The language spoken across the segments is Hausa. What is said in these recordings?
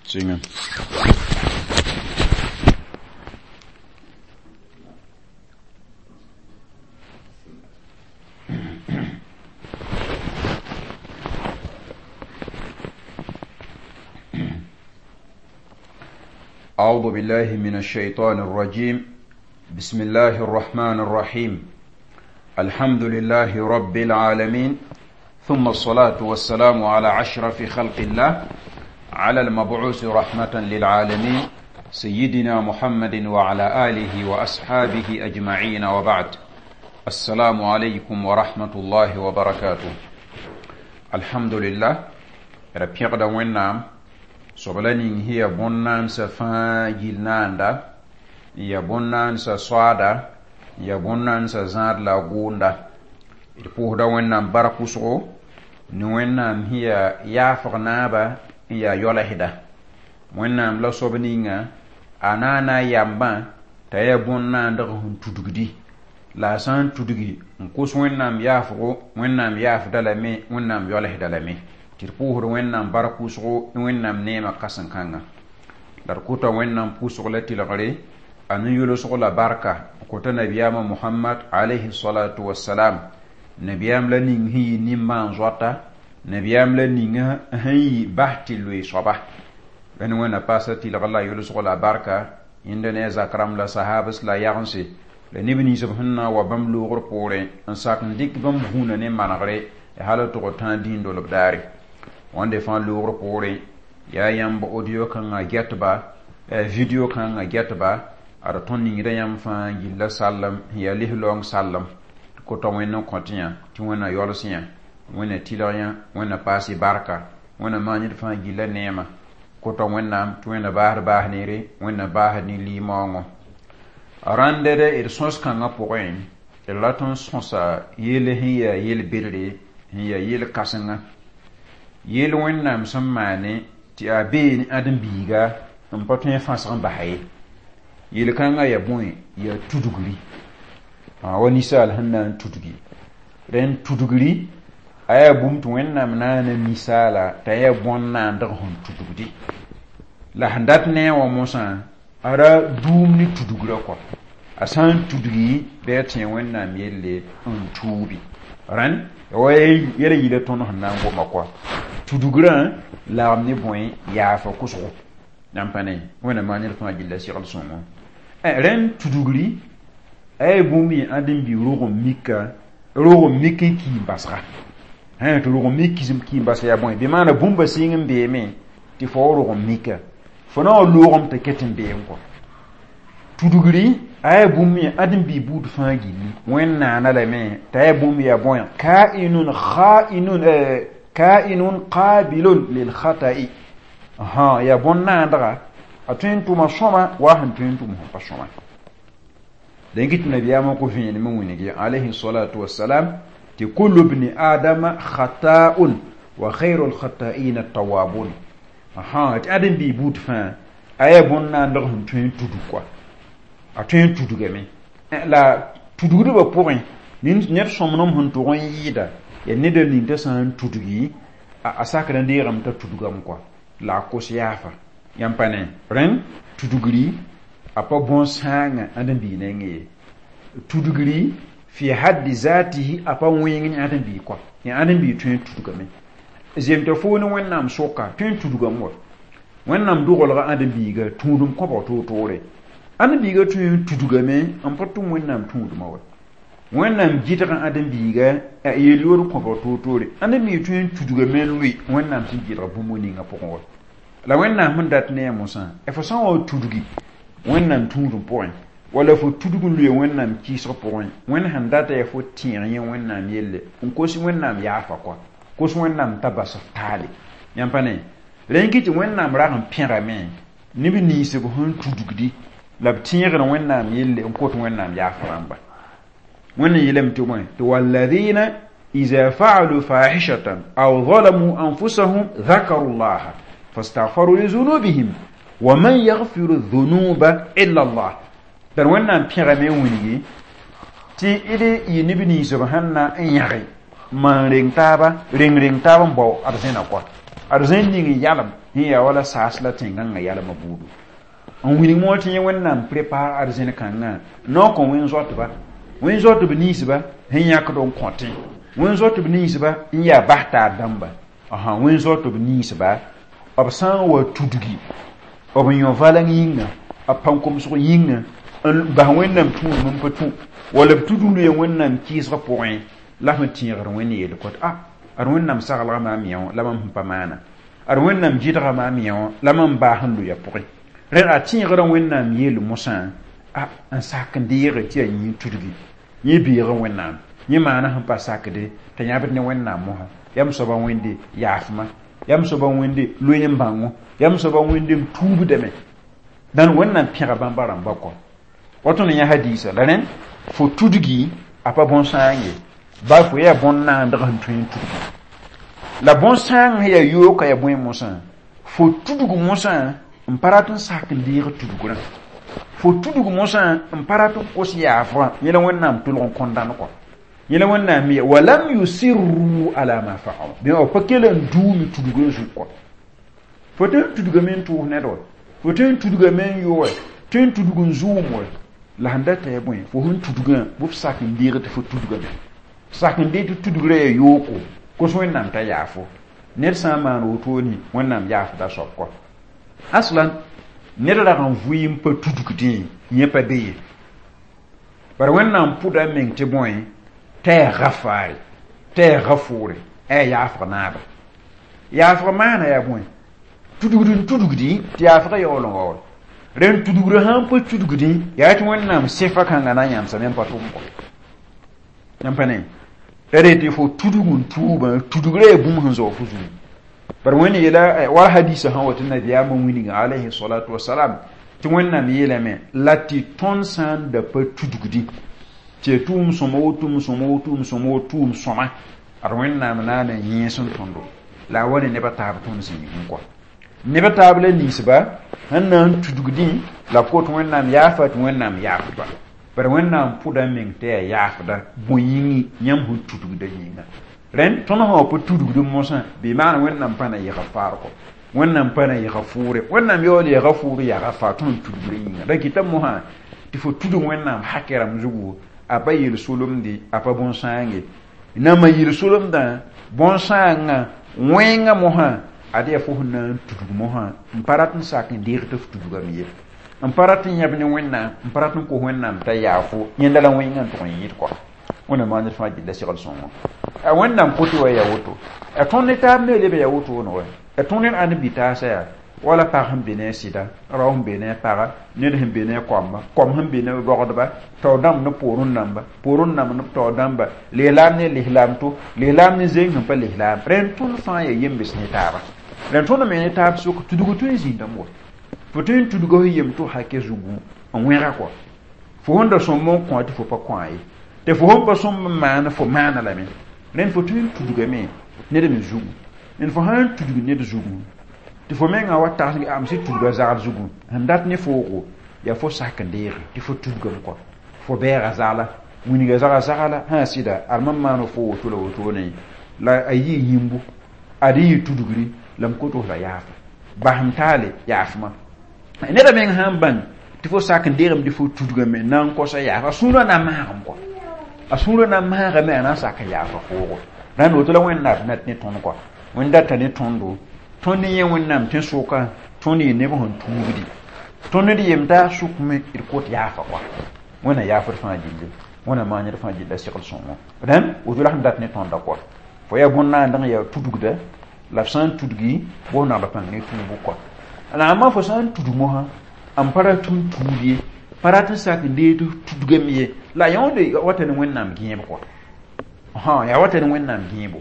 Singen. أعوذ بالله من الشيطان الرجيم. بسم الله الرحمن الرحيم. الحمد لله رب العالمين، ثم الصلاة والسلام على أشرف خلق الله، على المبعوث رحمة للعالمين، سيدنا محمد وعلى آله وأصحابه أجمعين، وبعد. السلام عليكم ورحمة الله وبركاته. الحمد لله ربيق دا وينام sobalani hiya bonnan sa fa gilnanda ya bonnan sa swada ya bonnan sa zad la gunda it po da wennam barakuso ni wennam hiya ya farnaba ya yola hida wennam la sobaninga anana yamba ta ya bonnan da hun tudugdi la san tudugdi ko so wennam ya fo wennam ya fdala me wennam yola hida la me tirpuhur wennam barakusgo wennam nema kasankanga dar kuta wennam pusgo lati lagare anu yulo la barka kota nabiyama Muhammad alayhi salatu wassalam nabiyam la ning hi nimman zota nabiyam la ning hi bahti lui soba ben wena pasati lagalla yulo la barka indone zakram la sahabas la yagansi le nibni subhanna wa bamlu gurpore an sakin dik bam huna ne managre halatu ko tan dindo lobdari wande fan lugro pore ya yamba audio kan ga getba video kan ga getba ara tonni da yam fan gilla sallam ya lihlong sallam ko to wonna kontinya ti wona yolsinya wona tilaya wona pasi barka wona manit fan gilla nema ko to wonna to wona bahar nere wona bahar ni limongo arande de ir sos kan ga poen e laton sonsa yele hiya yele birde hiya yele kasanga yel wẽnnaam sẽn maane tɩ a bee adam biiga n pa tõe fãsg n basa ye yel-kãngã ya bõe ya tudgri wa ninsaal sẽn na n tudgi rẽn tudgri a yaa bũmb tɩ wẽnnaam na n ninsaala t'a yaa bõn-naandg sẽn tudgdi la sẽn dat ne wã mosã a ra duum ne tudgra kɔ a sã n tudgi bɩ a tẽ wẽnnaam yelle n tuubi rãn wa yɛla yila tõnd sẽn na n goma kɔ tudugra la amne boy ya fa kusgo nan pane wona manir fa gilla sigal songo ren tudugri ay bumi adin bi rogo miki ki basra to rogo miki zim ki basra ya boy bi mana bumba singin be me ti fo rogo mika fo na logom te ketin be ko tudugri ay bumi adin bi bud fa gilli wenna na la me tay bumi ya boy kainun khainun كائن قابل للخطأ يا بنا درا اتنتو ما شوما واحد تنتو ما شوما دنجت النبي ما كو فين مني عليه الصلاه والسلام كل ابن ادم خطاء وخير الخطائين التوابون ادم بي بوت فان اي بنا درا تنتو دو كو اتنتو دو gami la tudu do point nin net somnom hon to gon yida ya ne da linta san tudugi a sakran de ram ta tudugam quoi la ko siafa yampane ren tudugri apa bon sanga adan bi ne ngi tudugri fi haddi zatihi apa wingi adan bi quoi ya adan bi tun tudugame zem to fo no wonnam soka tun tudugam wo wonnam do golga adan bi ga tudum ko ba to tore adan bi ga tun tudugame am patum wonnam tuduma wo wẽnnaam gɩdg adam biiga a yeelyoor kõbg toor-toore ãnda mi tõe n tudga men lʋɩ wẽnnaam sẽn gɩdg bũmb ninga pʋgẽ wa la wẽnnaam sẽn dat ne a mosã fo sã n wa tudgi wẽnnaam tũudum pʋgẽ wala fo tudg n lʋɩa wẽnnaam kɩɩsg pʋgẽ wẽnd sẽn data ya fo tẽeg yẽ wẽnnaam yelle n kos wẽnnaam yaafa kɔa kos wẽnnaam t'a bas taale yãmb pa ne rẽn kɩ tɩ wẽnnaam rag n pẽgame neb ninsb sẽn tudgdi la b tẽegd wẽnnaam yelle n kot wẽnnaam yaafa rãmba وأن يلمتمون والذين إذا فعلوا فاحشة أو ظلموا أنفسهم ذكروا الله فاستغفروا لذنوبهم ومن يغفر الذنوب إلا الله در وانا بيغمي ونجي تي إلي ينبني سبحانه إن يغي من رين تابا مبو أرزين أقوى أرزين نيغي يالم ya wala sasla tenganga yala mabudu on wini mo tin wannam prepare arzene kanga no kon wen zot ba wen zot bi nis ba hen yak don kontin wen zot bi nis ba in ya bahta damba aha wen zot bi nis ba obsan wa tudugi obin yo valang yinga apan kom so yinga ba wannam tu mun patu wala tudu ye wannam kis point la me tirer wen yel ko ar wannam sagala ma miyo la mam pamana ar wannam jidra ma miyo la mam ba handu ya pori ren a tirer wannam yel musa an sakandire ti yin tudugi yi biire wannam yi mana han pa sakade ta yabet ne wannam mo yam so ba wende yafma yam so ba wende loyen bango yam so ba wende tubu deme dan wannam pira bambaram bako wato ne ya hadisa lanen fo tudugi apa bon sangue ba fo ya bon na ndra ntun tudugi la bon sangue ya yo ka ya bon musa fo tudugu musa mparatun sakandire tudugu fo tudugu musa mparatun ko siya fa yela wannam tulon kondan ko yela wannam mi walam yusirru ala ma fa'al bi o pakele ndumi tudugu su ko fo tudugu men tu ne do fo tudugu men yo ten tudugu nzumo la handata ya boy fo hun tudugu bu sakandire te fo tudugu sakandire te tudugu re yoko ko so wannam ta yafo ner sama no toni wannam yafa da sokko aslan neda da kan vuim pa tudukti nyepa de par wannam puda men te boy te rafari te rafure ya fanaba ya famana ya boy tudugdi ti afra yolo ngol ren tudugre han pa tudugdi ya ti wannam sefa kan na nyam sa men patum ko nyampane ereti fo tudugun tuba tudugre bum hanzo fuzu par wani yela war hadisa han wata nabi ya mun wini alaihi salatu wassalam ti wannan yela me lati ton san da pa tudugdi ce tum somo soma ar wannan nana yin sun tondo la wani ne bata ba ton sin ko ne bata ba ni siba hannan tudugdi la ko to wannan ya fa to wannan ya fa par wannan puda min te ya fa da boyini nyam hu tudugda yinga ren tono ho po tudugdu mosa bi man wannan pana ya gafar ko wannan pana ya gafure wannan yole ya gafuru ya gafa ton tudugdu yinga da kitam mo ha ti fo tudu wannan hakera mzugu abayil sulum di apa bon sange na mayil sulum da bon sanga wenga mo ha ade fo hunna tudugu mo ha paratun sakin dir to tuduga mi paratun yabni wannan paratun ko wannan ta yafo yendala wenga to yit ko wona manir fa jidda sigal songo wannan puto ya wuto ton ta me lebe ya wuto no wa ton an bita sa wala pa han bene sida rawm bene para ne de bene komba kom han bene bogdba to dam no porun namba no to damba le lam ne lihlam to le lam ne zeng pa lihlam ren ton fa ya yembe snitaba ren ton me ne tab su ko tudugo to zinda mo fotin tudugo yem to hake zugu on wera ko fo honda son mon ko ati fo pa ko ai te fo hon pa son man fo man la men ren fotin tudugo me ne de zugu en fo han tudugo ne de zugu ti fo menga wata am si tudugo zaal zugu handat ne fo ko ya fo sakandere ti fo tudugo ko fo bera zala muni ga zala ha sida alman mano fo to lo to ne la ayi yimbu adi tudugri lam ko to la yafa bahantale yafma ne da men hamban ti fo sakandere di fo tudugo me nan ko sa yafa suno na maham ko asuno na maham me na saka yafa ko ran o to la wen na net ne ton ko wen data ne tondo toni yen wonnam tin soka toni ne bon tuudi toni di yemda sukme il kot yafa kwa wona yafa fa jinde wona manya fa jinde sikol songo dan o dula handat ne tonda kwa fo ya bonna ndan ya tudugda la san tudgi bona ba pan ne tubu kwa ala ma fo san tudu mo ha am para tun tuudi para ta sak de tudugam ye la yonde wata ne wonnam giyem kwa ha ya wata ne wonnam giyebo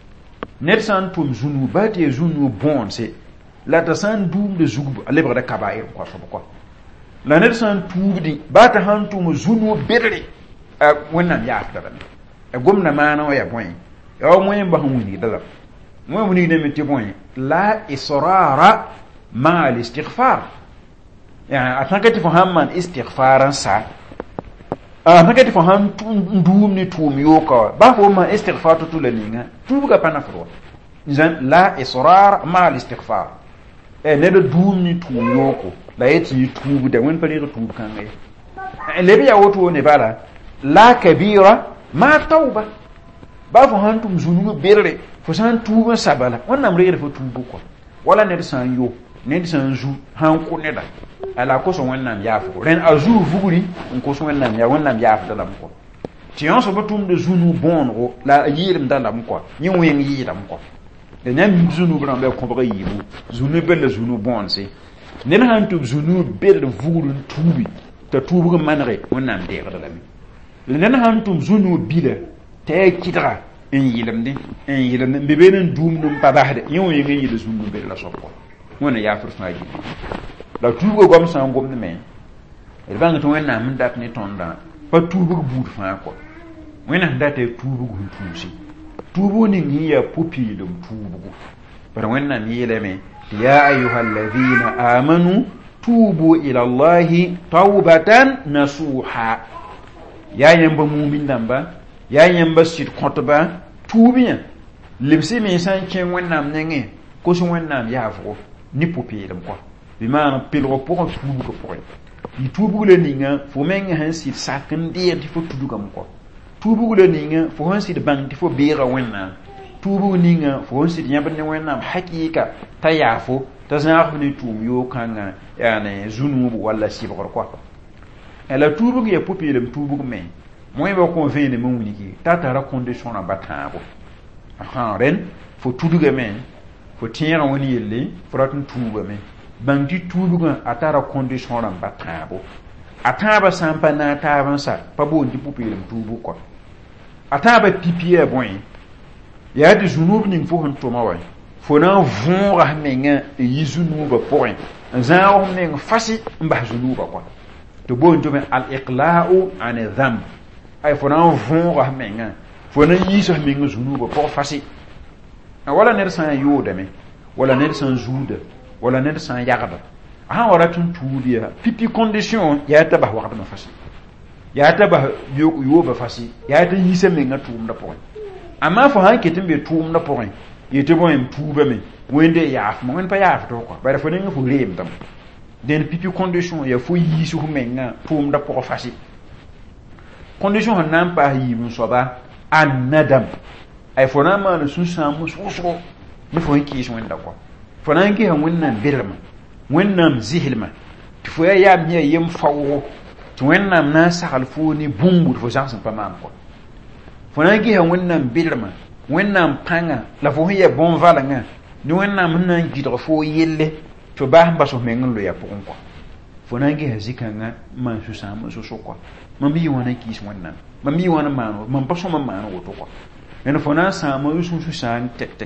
net san tum zunu bati zunu bonse la ta san dum de zugbu alebra da kabair ko so ko la net san tuudi bata han tum zunu bedre wannan ya afta ban gomna mana ya boy ya mo ba humuni dala mo muni ne meti boy la israra ma al istighfar ya atankati fo hamman istighfaran sa nakati fo han ndum ni tum yoka ba fo ma istighfar to la ninga tubuga pana fro nzan la israr ma al istighfar ne da duum ni tuum yoko la yeti tuubu da won pare tuubu kan ai lebe ya woto ne bala la kabira ma tauba ba fo hantum zunu berre fo san tuuba sabala wannan rere fo tuubu ko wala ne san yo ne san zu han ko ne da ala ko so wannan ya fo ren azu vuguri ko so wannan ya fo da lam ko ti on so batum de zunu bon la yirim da lam ko ni wen yiram ko de nyam zunu bran be ko ba yimu zunu be le zunu bon se ne han tu zunu be le vuguru tuubi ta tuubu ko manre wannan de ga da mi ne han tu zunu bile te kidra en yilam be benen dum num pa bahde yon yenge yide zunu be la sokko wona ya fur faaji la tuubo gom san gom ne me e bang to wonna mun dat ne tonda pa tuubo buud fa ko wona ndate tuubo gun tuusi tuubo ni ngi ya pupi dum tuubo bar wonna ni yeleme ya ayyuhalladhina amanu tubu ila allahi tawbatan nasuha ya yamba mu'min damba ya yamba sit kontba tuubiya libsi mi san ken wonnam nenge ko so wonnam ya fo ni pupi dum ko bi maana pilro pour tuubu ko pour yi tuubu le ninga fo menga han sit sakin de ti fo tuubu gam ko tuubu le ninga fo han sit bang ti fo beera wonna tuubu ninga fo han sit yamba ne wonnam hakika ta yafo ta zaafu ni tuum yo kanga yani zunubu wala sibor ko ela tuubu ge pupi le tuubu me moy ba ko vene mo wuniki tata ra condition na batabo ren fo tuubu ge men fo tiera woni yelle fo ratun tuubu me bangi tuubu ga atara condition na batabo ataba sampa na taban sa pa bo ndi pupi le tuubu ko ataba pipi e boy ya de zunubu ni fo hon to mawai fo na vonra menga yizunuba point zaaw menga fasi mba zunuba kwa to bon to men al iqla'u an dhanb ay fo na vonra menga fo na yiso menga zunuba pour fasi wala ner san yoda me wala ner san zuuda wala ner san yagaba wala tun tuudiya pipi condition ya taba waqt ma fasi ya taba yo ba fasi ya ta yisa menga tuum da point amma fo han ketin be tuum da point yete boyem tuuba me wende yaaf mo en pa yaaf to ko bare fo ninga fo reem tam den pipi condition ya fo yisu menga tuum da ko fasi condition nan pa yimu soba an nadam ay fo na ma sun samu suso ne fo yiki so wenda ko fo nan ki han wannan birma wannan zihilma fo ya miya yem fawo to wannan na sakal fo ni bumbu fo jansan pa mam ko fo nan ki han wannan birma wennam panga la fo hiya bon valanga ni wennam nan gidro fo yelle to ba mba so mengen lo ya pokon ko fo nangi hazikanga man su sama so ko man bi wona kis wonnam man bi wona mano man pa so man mano woto ko en fo na sama su san tek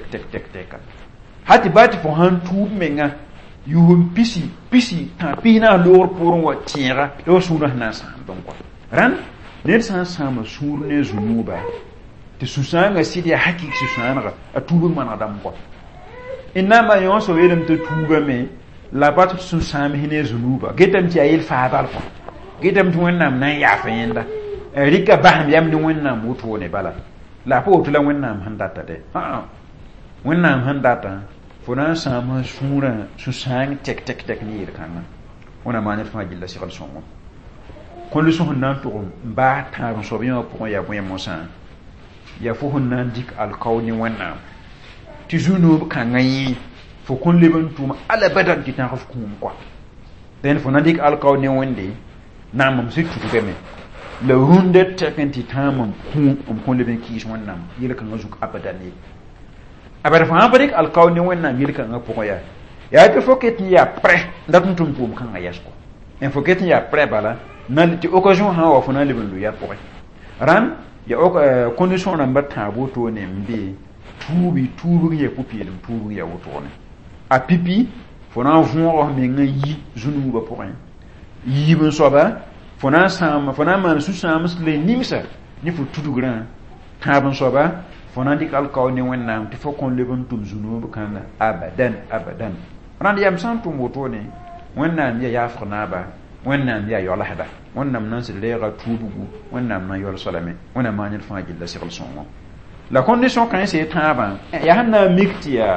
hati bati fo han tu menga yuhum pisi ta pina lor pour wa tira do suna na sa don ko ran ne san sama surne zunuba ti susanga sidi hakiki susanga atubu man adam ko inama yon so welem to tuba me la bat susama hine zunuba getam ti ayil faadal ko getam tu wonnam nan ya fayenda rika baham yam ni wonnam wuto ne bala la po to la wonnam handata de wonnam handata fona sama sura susang tek ni kana ona manir fa jilla si khal songo ko lu so nan to ba ta so biyo ko ya boye mosan ya fo honnan dik alqawni wannan ti zunub kan ngayi fo kon leben tuma ala badan ti tan xof kum quoi den fo nadik alqawni wonde namam sikku to beme le runde tekenti tamam kum kon leben ki wannan yele kan azuk abadan ni abara fa barik alqawni wannan yele kan ngapo ya te fo ket ya pre ndatum tum kum kan ngayas ko en fo ket ya pre bala nan ti occasion ha wa fo na leben lu ya po ran ya condition na mbata boto ne mbi tubu ya pupi dum tubu ya woto ne a pipi fona vont me ngi zunu ba point yi ben soba fona sama fona man su sama le nimsa ni fu tudu gran taban soba fona dikal kaw ne wonna ti fo kon le bon tum zunu ba kan abadan ran yam santu moto ne wonna ya fona ba wannan ya yola hada wannan nan se lera tubugu wannan nan yola salame wannan manil fa jilla sikal songo la condition kan c'est taba ya hanna miktia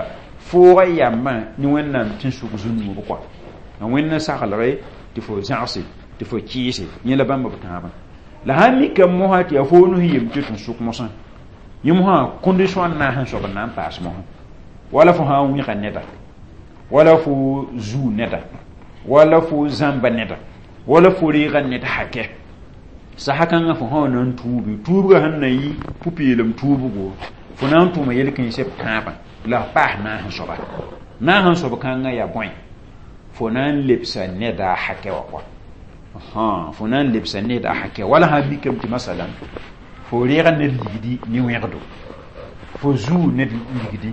fo yamma ni wẽnnaam tɩ sug zũnnub kɔa n wẽnna saglge tɩ fo zãgse tɩ fo kɩɩse yẽ la bãmb b tãabã la sãn mikame mosã tɩ yaa foo nus yem tɩ tɩ sʋk mosã yẽ mosã condition n na n sẽn soab n na n paas mosã wala fo sã n wẽga neda wala fo zuu neda wala fo zãmba neda wala fo reega ned hakɛ sa kãngã fo sã na n tuubi tuubgã sẽn na yɩ pu-peelem tuubgo fo na n tʋʋma yel-kãense b tãabã la paas na n sẽn soaba na n sẽn soab kãngã yaa bõe fo na n lebsa neda a hakɛ wã kɔa fo na n lebsa neda a hakɛ wala sã mikame tɩ masalan fo reega ned ligdi ne wẽgdo fo zuu ned ligdi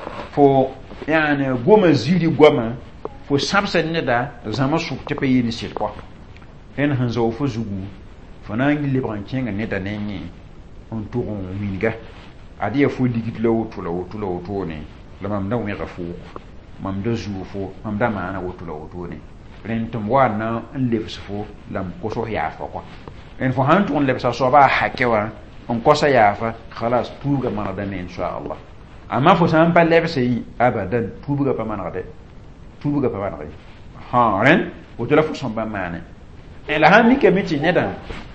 fo yani goma ziri goma fo sãbsa neda zãma sʋk tɩ pa yɩ ne sɩd kɔa ẽn sẽn zao fo zugu fo na n lebg n kẽnga neda nengẽ n tʋg n winga ad yaa fo ligd la woto la woto la wotone la mam da wẽga fʋʋg mam da zuu fo mam da maana woto la wotone rẽnd tɩ m wa na n lebs fo la m kos yaafa kɔa rẽnd fo sãn tʋg n lebsa soaba a hakɛ wã n kosa yaafa khalas tuubga manegda ne inshallah amma fo sã n pa lebse yĩ abadan tuubga pa manegde tuubga pa manegde rẽnd woto la fo sõm bãmb maane la sãn mikame tɩ neda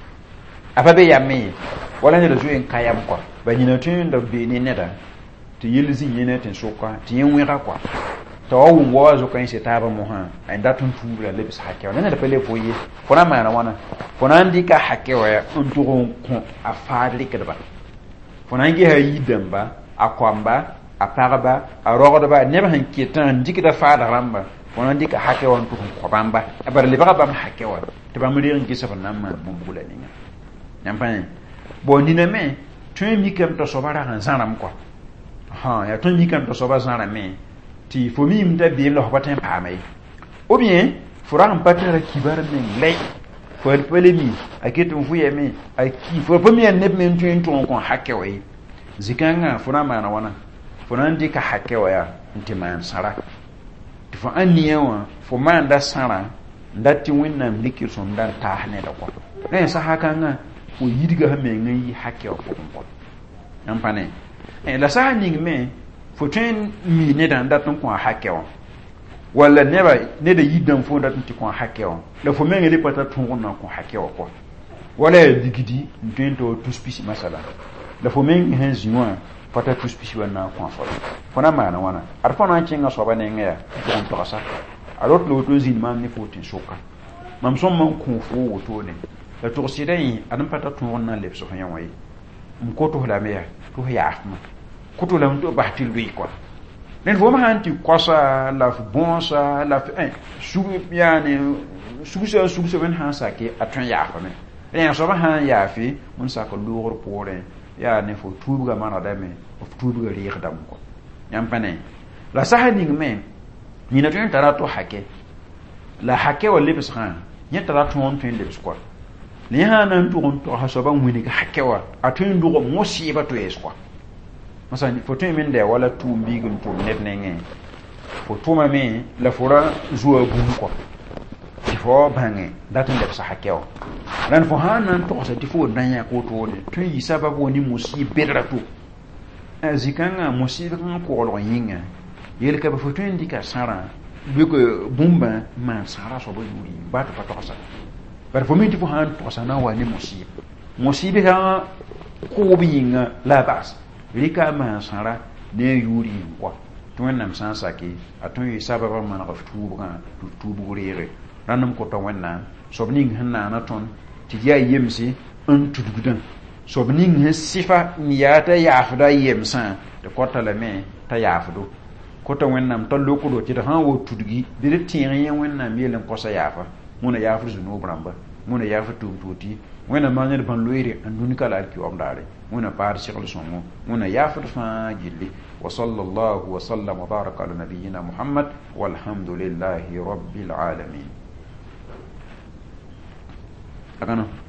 a pa be yame wala neda zoe n ka yam kɔa ba yĩna tõe n da bee ne neda tɩ yell zĩ yẽne tɩ sʋka tɩ yẽ wẽga kɔa t'a wa wʋm wa zoka n se taaba mosã n dat n tuubra lebs hakɛ wã neda pa le fo ye fo na maana wãna fo na n dɩka hakɛ wã n tʋg n kõ a faad rɩkdba fo na n gesa yi dãmba a koamba a pagba a rogdba neb sẽn ket n dɩkda faadg rãmba fo na n dɩka hakɛ wã n tʋg n kõ bãmba a bara lebga bãmb hakɛ wã tɩ bãmb reeg n gesb n na n maan bũmb la ninga yãmb pa bon niname tõe mikame t'a soaba rag n zãrem kɔa yaa tõe mikame t'a soaba zãrame tɩ fo miim t'a beem la fo pa tõe n paama ye ou bien fo rag n pa tara kibar meng lɛ fo pa le mi a ket n vʋyame a ki fo pa mi yaa neb me n tõe n tʋg n kõ hakɛ wã ye zĩ-kãngã fo na n maana wãna fo na n dɩka hakɛ wã yaa n tɩ maan sãra tɩ fo ãn nia wã fo maanda sãra n dat tɩ wẽnnaam likr sõm da n taas neda kɔ rẽ sa kãngã fo yidga sã meng n yɩ hakɛ wã pʋgẽ kɔ yãmb pa ne la sa ning me fo tõe n mi neda n dat n kõ a hakɛ wã walla neda yidã fo n dat n tɩ kõ a hakɛ wã la fo meng le pa ta tõog n na n kõ hakɛ wã kɔ wala yaa ligdi n tõe n tɩ tus pisi masala la fo meng sẽn zĩ wã pa ta tus pisi wã na n kõ fo na maana wãna ad fo na n kẽngã soaba nengã yaa tɩg n togsa a rot la woto n zĩnd maam ne fo tɩ soka mam sõm man kõ fo wotone la tʋg sɩda yẽ ad n pa ta tõog n na n lebs f yã wã ye n kotos lame yaa tɩ f yaafmã kutu la to ba til wi ko nen fo ma hanti kosa la f bonsa la su yani su ben han sake atun ya fa me ren so ba han ya fi mun sa ko lugur pore ya ne fo tubuga mana da me of tubuga ri khadam ko yam pane la sahani me ni na tun tarato hake la hake wala bis khan ni tarato on tun lebis ko ni hanan to on to hasoba wini ga hake wa atun dugo musiba to es ko masa foto min da wala tumbi gun to net nenge foto ma me la fora zuwa bum ko fo bange datun da sa hakeo ran fo hanan to sa tifo danya ko to ne tun yi sababu ni musibe ratu azikanga musibe kan ko lo yinga yel ka foto indika sara bi ko bumba ma sara so bo yuri ba to pato sa par fo mi tifo han to sa na wa ni musibe ha ko bi yinga la bas rika ma sara ne yuri kwa tun nam san sake atun yi sababa man ga tubu rere ranam ko to wenna sobning hanna na ton ti ya yemsi un tudugudan sobning he sifa niyata yafda yemsa de kota la me ta yafdo kota wennam to lokudo ti da han wo tudugi de tiyen wennam yelen kosa yafa muna yafu zunu bramba muna yafu tubuti wena manyer ban loire anduni kala alki omdare muna par shekhl songo muna yafur fa jilli wa sallallahu wa sallam wa baraka ala nabiyyina muhammad walhamdulillahi rabbil alamin akana